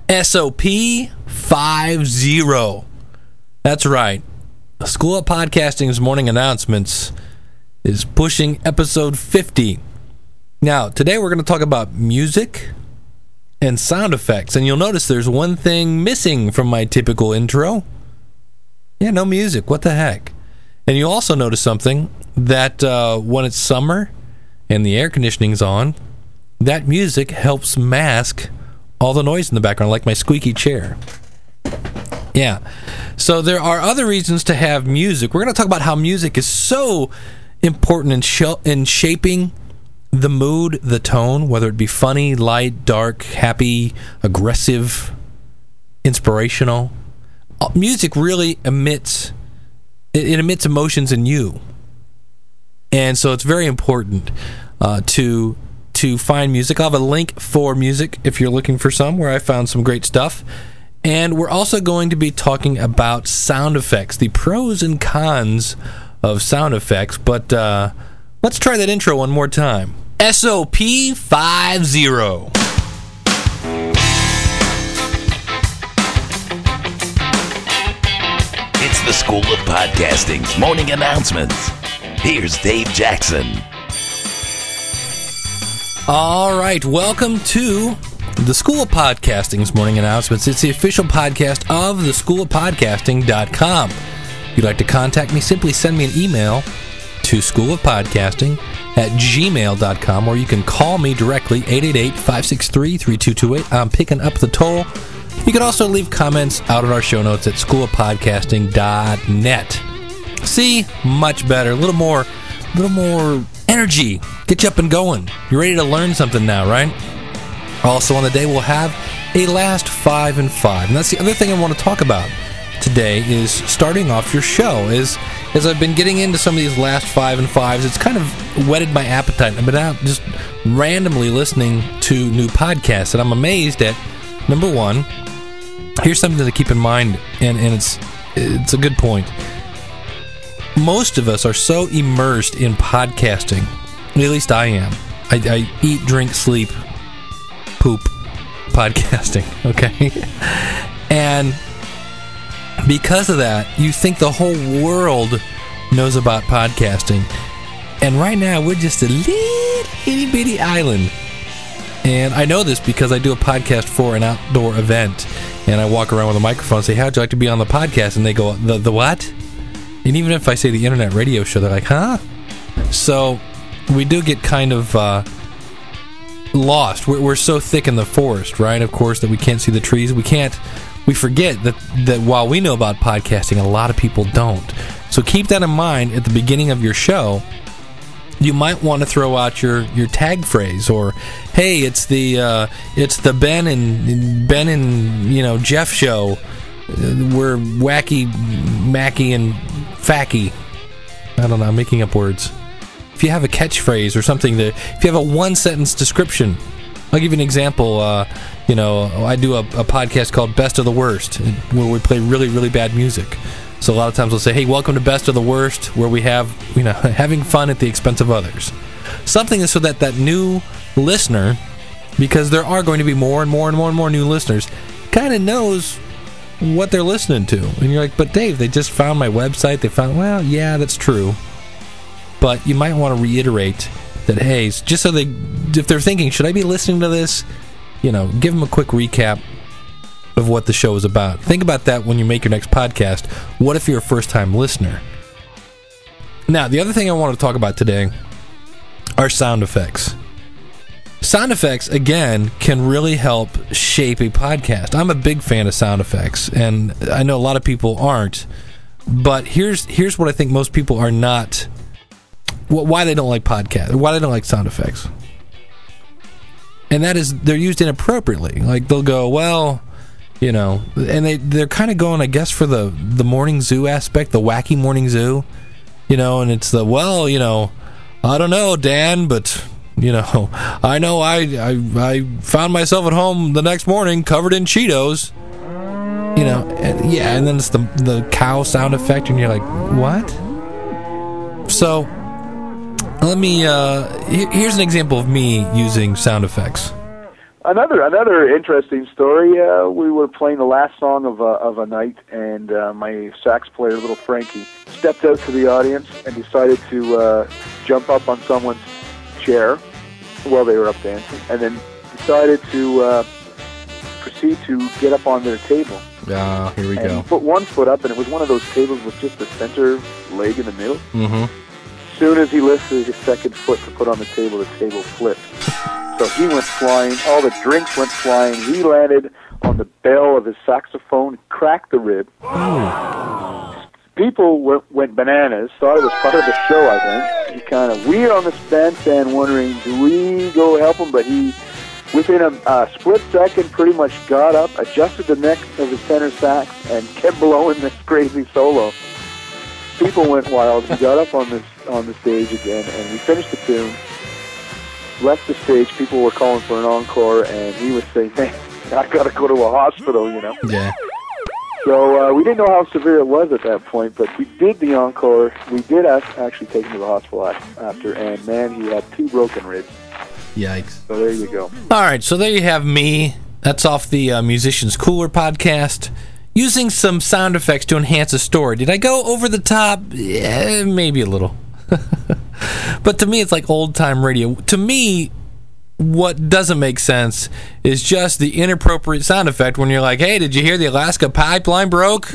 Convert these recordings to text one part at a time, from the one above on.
SOP 50. That's right. School of Podcasting's morning announcements is pushing episode 50. Now, today we're going to talk about music and sound effects. And you'll notice there's one thing missing from my typical intro. Yeah, no music. What the heck? And you'll also notice something, that when it's summer and the air conditioning's on, that music helps mask all the noise in the background, like my squeaky chair. Yeah. So there are other reasons to have music. We're going to talk about how music is so important in shaping the mood, the tone, whether it be funny, light, dark, happy, aggressive, inspirational. Music really emits emotions in you. And so it's very important to find music. I'll have a link for music if you're looking for some, where I found some great stuff. And we're also going to be talking about sound effects, the pros and cons of sound effects. But let's try that intro one more time. SOP 50. It's the School of Podcasting's morning announcements. Here's Dave Jackson. All right, welcome to the School of Podcasting's morning announcements. It's the official podcast of theschoolofpodcasting.com. If you'd like to contact me, simply send me an email to schoolofpodcasting@gmail.com, or you can call me directly, 888-563-3228. I'm picking up the toll. You can also leave comments out on our show notes at schoolofpodcasting.net. See? Much better. A little more energy. Get you up and going. You're ready to learn something now, right? Also on the day, we'll have a last 5 and 5. And that's the other thing I want to talk about today, is starting off your show. As I've been getting into some of these last 5 and 5s, it's kind of whetted my appetite. I've been out just randomly listening to new podcasts, and I'm amazed at, number one, here's something to keep in mind, and it's a good point. Most of us are so immersed in podcasting, at least I am. I eat, drink, sleep, poop podcasting, okay? And because of that, you think the whole world knows about podcasting. And right now, we're just a little itty bitty island. And I know this because I do a podcast for an outdoor event. And I walk around with a microphone and say, how'd you like to be on the podcast? And they go, the what? And even if I say the internet radio show, they're like, huh? So we do get kind of lost. We're so thick in the forest, right? Of course, that we can't see the trees. We forget that while we know about podcasting, a lot of people don't. So keep that in mind at the beginning of your show. You might want to throw out your tag phrase, or hey, it's the Ben and Jeff show. We're wacky, macky, and facky. I don't know, I'm making up words. If you have a catchphrase or something, if you have a one-sentence description, I'll give you an example. I do a podcast called Best of the Worst, where we play really, really bad music. So a lot of times we'll say, hey, welcome to Best of the Worst, where we have, having fun at the expense of others. Something so that new listener, because there are going to be more and more and more and more new listeners, kind of knows what they're listening to. And you're like, but Dave, they just found my website. They found, well, yeah, that's true. But you might want to reiterate that, hey, just so if they're thinking, should I be listening to this? Give them a quick recap of what the show is about. Think about that when you make your next podcast. What if you're a first-time listener? Now, the other thing I want to talk about today are sound effects. Sound effects, again, can really help shape a podcast. I'm a big fan of sound effects, and I know a lot of people aren't, but here's what I think most people are not, why they don't like podcasts, why they don't like sound effects. And that is, they're used inappropriately. Like, they'll go, well, and they're kind of going, I guess, for the morning zoo aspect, the wacky morning zoo, and it's the, well, I don't know, Dan, but I know I found myself at home the next morning covered in Cheetos. And then it's the cow sound effect, and you're like, what? So, let me, here's an example of me using sound effects. Another interesting story. We were playing the last song of a night, and my sax player, little Frankie, stepped out to the audience and decided to jump up on someone's chair while they were up dancing, and then decided to proceed to get up on their table. Here we go. He put one foot up, and it was one of those tables with just the center leg in the middle. Mm-hmm. As soon as he lifted his second foot to put on the table flipped. So he went flying. All the drinks went flying. He landed on the bell of his saxophone, cracked the rib. People went bananas, thought it was part of the show, I think. We were on this bandstand wondering, do we go help him? But he, within a split second, pretty much got up, adjusted the neck of his tenor sax, and kept blowing this crazy solo. People went wild. He got up on the stage again, and we finished the tune. Left the stage, people were calling for an encore, and he was saying, "Man, I gotta go to a hospital," you know. Yeah. So we didn't know how severe it was at that point, but we did the encore. We did actually take him to the hospital after, and man, he had 2 broken ribs. Yikes. So there you go. All right, so there you have me. That's off the Musicians Cooler podcast. Using some sound effects to enhance a story. Did I go over the top? Yeah, maybe a little. But to me, it's like old-time radio. To me, what doesn't make sense is just the inappropriate sound effect when you're like, hey, did you hear the Alaska pipeline broke?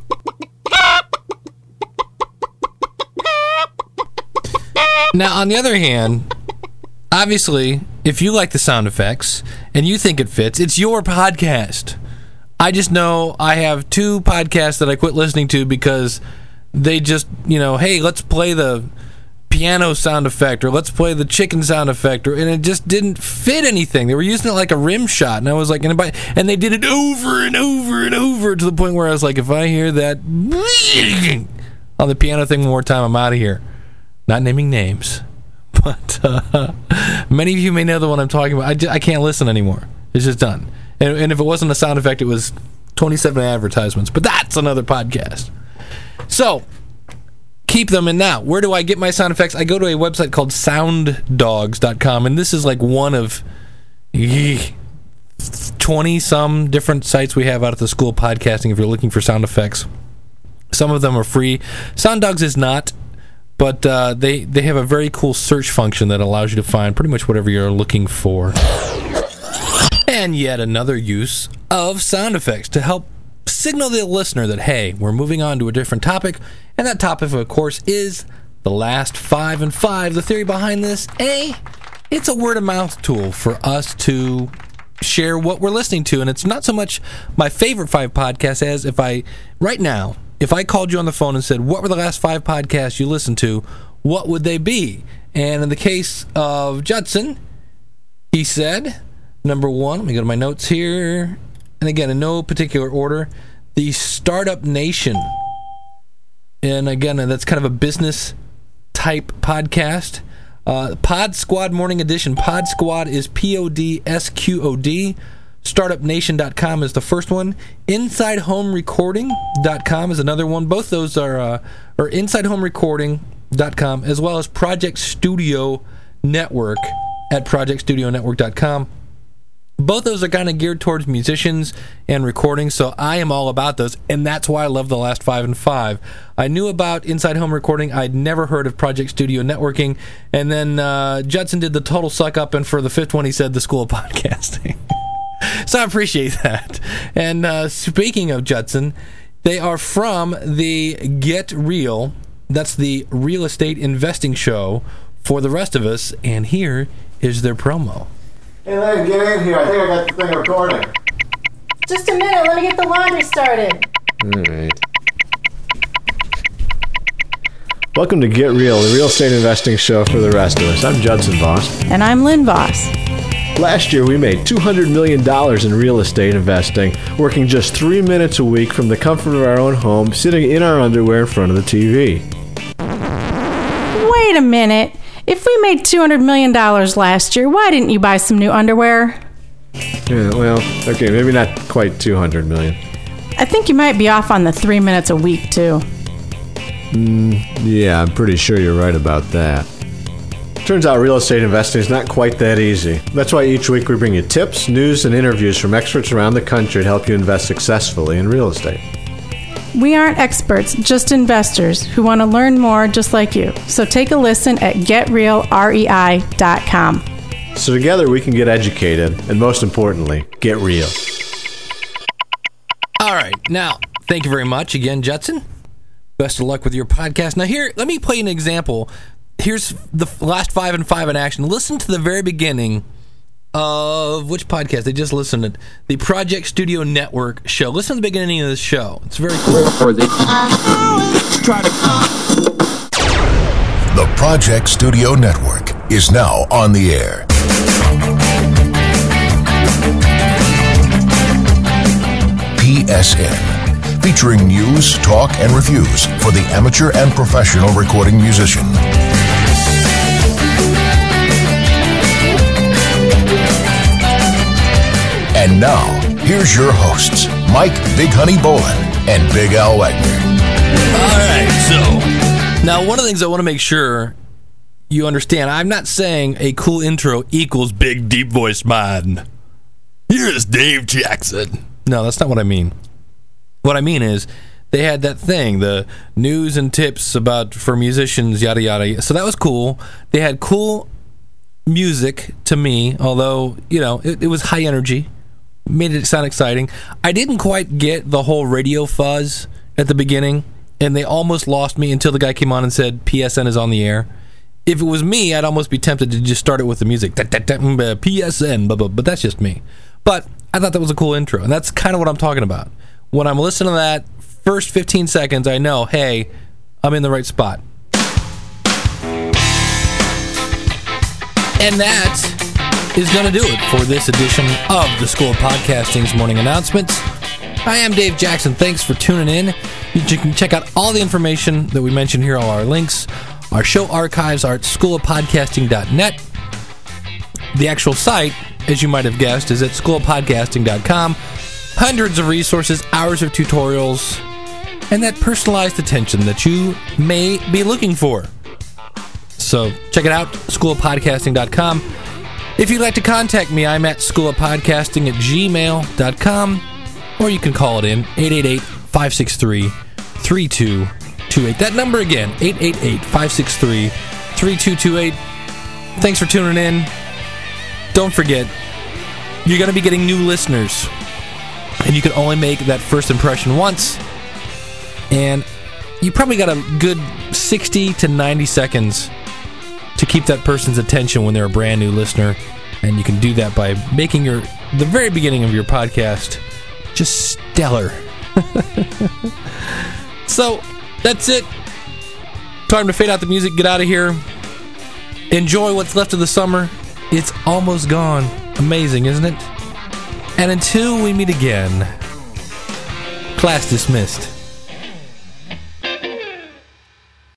Now, on the other hand, obviously, if you like the sound effects and you think it fits, it's your podcast. I just know I have 2 podcasts that I quit listening to because they just, hey, let's play the piano sound effect, or let's play the chicken sound effect, and it just didn't fit anything. They were using it like a rim shot, and I was like, and they did it over and over and over to the point where I was like, if I hear that on the piano thing one more time, I'm out of here. Not naming names, but many of you may know the one I'm talking about. I can't listen anymore. It's just done. And if it wasn't a sound effect, it was 27 advertisements. But that's another podcast. So, keep them in now. Where do I get my sound effects? I go to a website called sounddogs.com, and this is like one of 20-some different sites we have out at the School of Podcasting if you're looking for sound effects. Some of them are free. SoundDogs is not, but they have a very cool search function that allows you to find pretty much whatever you're looking for. And yet another use of sound effects to help signal the listener that, hey, we're moving on to a different topic. And that topic, of course, is the last 5 and 5. The theory behind this, it's a word-of-mouth tool for us to share what we're listening to. And it's not so much my favorite 5 podcasts as if I called you on the phone and said, what were the last 5 podcasts you listened to, what would they be? And in the case of Judson, he said, number 1, let me go to my notes here. And again, in no particular order, the Startup Nation. And again, that's kind of a business-type podcast. Pod Squad Morning Edition. Pod Squad is PODSQOD. StartupNation.com is the first one. InsideHomeRecording.com is another one. Both those are InsideHomeRecording.com, as well as Project Studio Network at ProjectStudioNetwork.com. Both those are kind of geared towards musicians and recording, so I am all about those, and that's why I love the last 5 and 5. I knew about Inside Home Recording. I'd never heard of Project Studio Networking, and then Judson did the total suck-up, and for the 5th one, he said the School of Podcasting. So I appreciate that. And speaking of Judson, they are from the Get Real. That's the real estate investing show for the rest of us, and here is their promo. Hey, Lynn, get in here. I think I got the thing recording. Just a minute. Let me get the laundry started. All right. Welcome to Get Real, the real estate investing show for the rest of us. I'm Judson Voss. And I'm Lynn Voss. Last year, we made $200 million in real estate investing, working just 3 minutes a week from the comfort of our own home, sitting in our underwear in front of the TV. Wait a minute. If we made $200 million last year, why didn't you buy some new underwear? Yeah, well, okay, maybe not quite $200 million. I think you might be off on the 3 minutes a week, too. Yeah, I'm pretty sure you're right about that. Turns out real estate investing is not quite that easy. That's why each week we bring you tips, news, and interviews from experts around the country to help you invest successfully in real estate. We aren't experts, just investors who want to learn more just like you. So take a listen at GetRealREI.com. So together we can get educated and, most importantly, get real. All right. Now, thank you very much again, Judson. Best of luck with your podcast. Now, here, let me play an example. Here's the last 5 and 5 in action. Listen to the very beginning of which podcast? They just listened to the Project Studio Network show. Listen to the beginning of this show. It's very cool. The Project Studio Network is now on the air. PSN, featuring news, talk, and reviews for the amateur and professional recording musician. And now, here's your hosts, Mike Big Honey Bolin and Big Al Wagner. All right, so now one of the things I want to make sure you understand, I'm not saying a cool intro equals big, deep voice man. Here's Dave Jackson. No, that's not what I mean. What I mean is they had that thing, the news and tips for musicians, yada, yada. So that was cool. They had cool music to me, although, it was high energy. Made it sound exciting. I didn't quite get the whole radio fuzz at the beginning, and they almost lost me until the guy came on and said, PSN is on the air. If it was me, I'd almost be tempted to just start it with the music. PSN, but that's just me. But I thought that was a cool intro, and that's kind of what I'm talking about. When I'm listening to that first 15 seconds, I know, hey, I'm in the right spot. And that is going to do it for this edition of the School of Podcasting's Morning Announcements. I am Dave Jackson. Thanks for tuning in. You can check out all the information that we mentioned here, all our links. Our show archives are at schoolofpodcasting.net. The actual site, as you might have guessed, is at schoolofpodcasting.com. Hundreds of resources, hours of tutorials, and that personalized attention that you may be looking for. So check it out, schoolofpodcasting.com. If you'd like to contact me, I'm at schoolofpodcasting@gmail.com, or you can call it in, 888-563-3228. That number again, 888-563-3228. Thanks for tuning in. Don't forget, you're going to be getting new listeners, and you can only make that first impression once, and you probably got a good 60 to 90 seconds to keep that person's attention when they're a brand new listener, and you can do that by making the very beginning of your podcast just stellar. So that's it. Time to fade out the music, get out of here. Enjoy what's left of the summer. It's almost gone. Amazing, isn't it? And until we meet again, class dismissed.